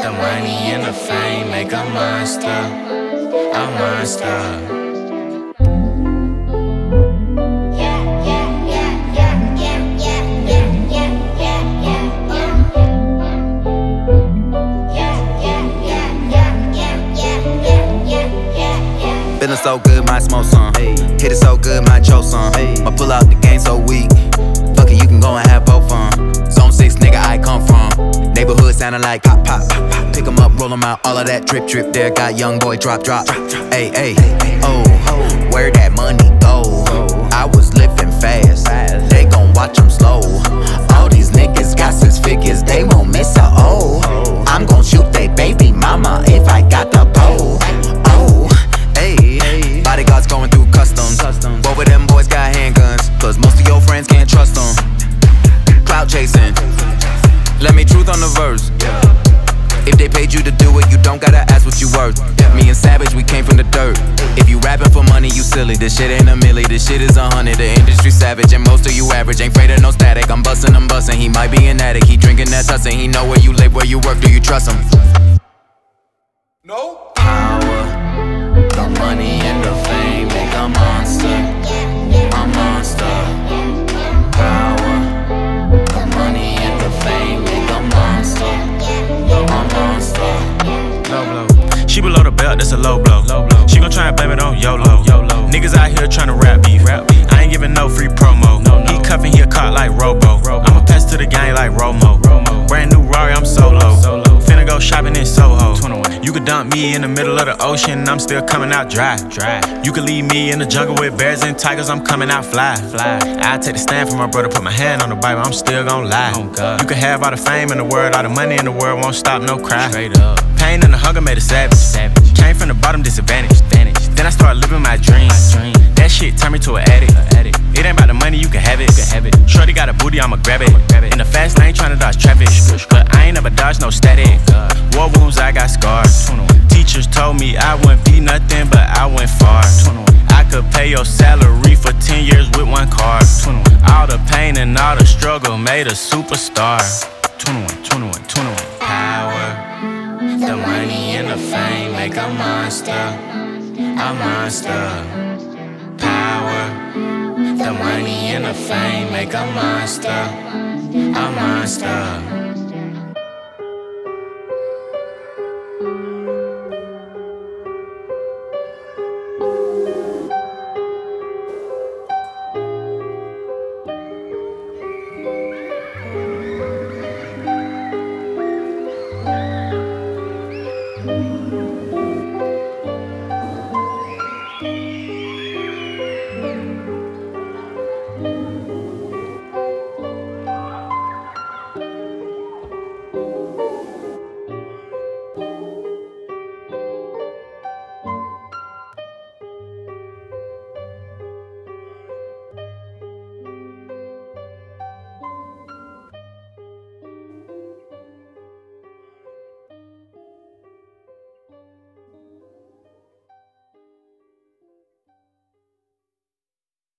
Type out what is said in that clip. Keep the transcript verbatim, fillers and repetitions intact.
The money and the fame make a monster, a monster. Feeling so good, might smoke some. Hit it so good, might choke some. My pull out the game so weak. Fuck it, you can go and have both fun. Zone six, nigga, I come from. Neighborhood sounding like pop, pop. Pick 'em up, roll 'em out, all of that drip, drip. There got young boy drop, drop. Hey, hey, oh, where that money go? I was living fast. They gon' watch 'em slow. All these niggas got six figures, they won't miss a O. I'm gon' shoot they baby mama if I got the pole. Oh, hey, bodyguards going through customs. Both of them boys got handguns, cause most of your friends can't trust them. Clout chasing, let me truth on the verse. If they paid you to do it, you don't gotta ask what you worth. Me and Savage, we came from the dirt. If you rapping for money, you silly. This shit ain't a milli, this shit is a hundred. The industry savage, and most of you average. Ain't afraid of no static, I'm bustin', I'm bustin'. He might be an addict, he drinking that tussin'. He know where you live, where you work, do you trust him? No power, the money and the fame make a monster, a monster. Power, the money and the fame make a monster, a monster. Low blow. She below the belt, that's a low blow. Low blow. She gon' try and blame it on YOLO. YOLO. Niggas out here tryna rap beef. Rap beef. I ain't giving no free promo. No, no. He cuffin', he a caught like Robo. Robo. I'ma pass to the gang like Romo. Romo. Brand new Rari, I'm solo. Solo. Finna go shopping in Soho. twenty-one. You could dump me in the middle of the ocean, I'm still coming out dry. Dry. You could leave me in the jungle with bears and tigers, I'm coming out fly. Fly. I take the stand for my brother, put my hand on the Bible, I'm still gon' lie. Oh God. You could have all the fame in the world, all the money in the world, won't stop, no cry. Straight up. Pain and the hunger made us savage. Savage. Came from the bottom, disadvantaged. Vanished. Then I started living my dreams. My dream. That shit turned me to an addict. addict. It ain't about the money, you can have it. You can have it. Shorty got a booty, I'ma grab it. Grab it. In the fast lane, tryna dodge traffic. But I ain't never dodged no static. Oh War wounds, I got scars. twenty-one. Teachers told me I wouldn't be nothing, but I went far. twenty-one. I could pay your salary for ten years with one card. twenty-one. All the pain and all the struggle made a superstar. twenty-one, twenty-one, twenty-one. Power, the money and the fame make a monster, a monster. Power, the money and the fame make a monster, a monster.